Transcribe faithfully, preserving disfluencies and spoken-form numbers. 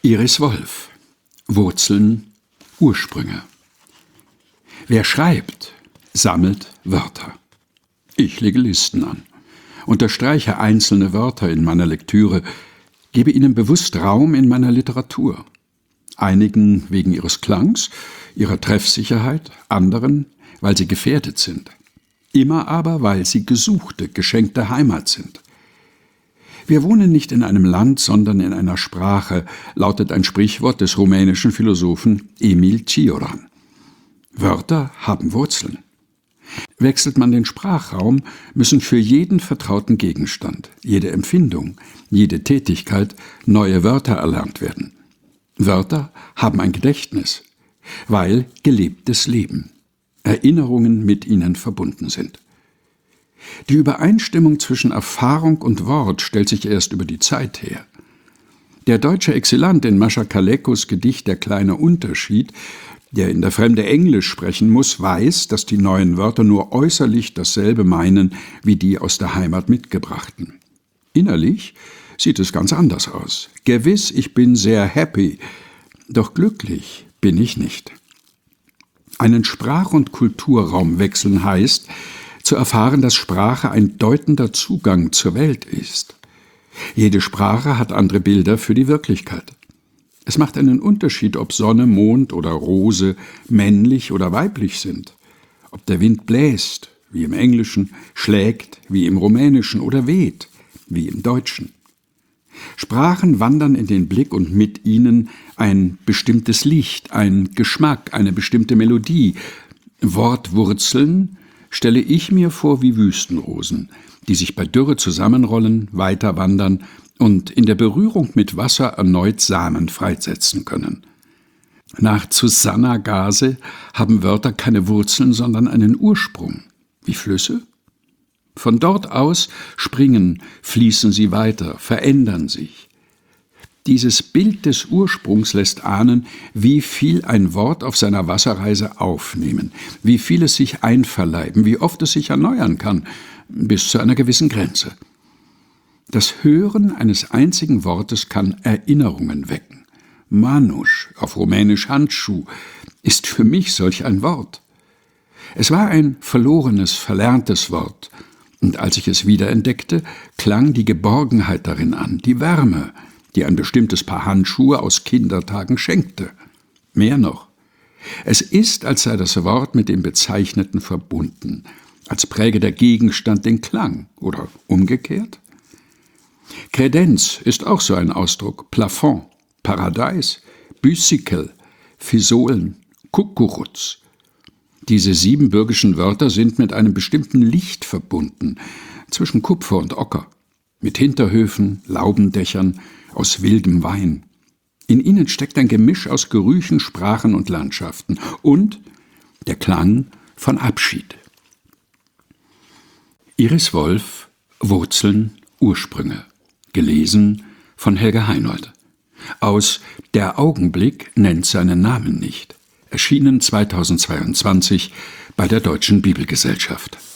Iris Wolf. Wurzeln, Ursprünge. Wer schreibt, sammelt Wörter. Ich lege Listen an, unterstreiche einzelne Wörter in meiner Lektüre, gebe ihnen bewusst Raum in meiner Literatur. Einigen wegen ihres Klangs, ihrer Treffsicherheit, anderen, weil sie gefährdet sind. Immer aber, weil sie gesuchte, geschenkte Heimat sind. Wir wohnen nicht in einem Land, sondern in einer Sprache, lautet ein Sprichwort des rumänischen Philosophen Emil Cioran. Wörter haben Wurzeln. Wechselt man den Sprachraum, müssen für jeden vertrauten Gegenstand, jede Empfindung, jede Tätigkeit neue Wörter erlernt werden. Wörter haben ein Gedächtnis, weil gelebtes Leben, Erinnerungen mit ihnen verbunden sind. Die Übereinstimmung zwischen Erfahrung und Wort stellt sich erst über die Zeit her. Der deutsche Exilant in Mascha Kalekos Gedicht »Der kleine Unterschied«, der in der Fremde Englisch sprechen muss, weiß, dass die neuen Wörter nur äußerlich dasselbe meinen wie die aus der Heimat mitgebrachten. Innerlich sieht es ganz anders aus. Gewiss, ich bin sehr happy, doch glücklich bin ich nicht. Einen Sprach- und Kulturraum wechseln heißt, zu erfahren, dass Sprache ein deutender Zugang zur Welt ist. Jede Sprache hat andere Bilder für die Wirklichkeit. Es macht einen Unterschied, ob Sonne, Mond oder Rose männlich oder weiblich sind, ob der Wind bläst, wie im Englischen, schlägt, wie im Rumänischen oder weht, wie im Deutschen. Sprachen wandern in den Blick und mit ihnen ein bestimmtes Licht, ein Geschmack, eine bestimmte Melodie. Wortwurzeln stelle ich mir vor wie Wüstenrosen, die sich bei Dürre zusammenrollen, weiter wandern und in der Berührung mit Wasser erneut Samen freisetzen können. Nach Susanna Gase haben Wörter keine Wurzeln, sondern einen Ursprung, wie Flüsse. Von dort aus springen, fließen sie weiter, verändern sich. Dieses Bild des Ursprungs lässt ahnen, wie viel ein Wort auf seiner Wasserreise aufnehmen, wie viel es sich einverleiben, wie oft es sich erneuern kann, bis zu einer gewissen Grenze. Das Hören eines einzigen Wortes kann Erinnerungen wecken. Manusch, auf Rumänisch Handschuh, ist für mich solch ein Wort. Es war ein verlorenes, verlerntes Wort, und als ich es wiederentdeckte, klang die Geborgenheit darin an, die Wärme, die ein bestimmtes Paar Handschuhe aus Kindertagen schenkte. Mehr noch. Es ist, als sei das Wort mit dem Bezeichneten verbunden, als präge der Gegenstand den Klang, oder umgekehrt. Kredenz ist auch so ein Ausdruck, Plafond, Paradeis, Büsikel, Fisolen, Kukuruz. Diese siebenbürgischen Wörter sind mit einem bestimmten Licht verbunden, zwischen Kupfer und Ocker, mit Hinterhöfen, Laubendächern, aus wildem Wein. In ihnen steckt ein Gemisch aus Gerüchen, Sprachen und Landschaften und der Klang von Abschied. Iris Wolf, Wurzeln, Ursprünge. Gelesen von Helga Heinold. Aus Der Augenblick nennt seinen Namen nicht. Erschienen zweitausendzweiundzwanzig bei der Deutschen Bibelgesellschaft.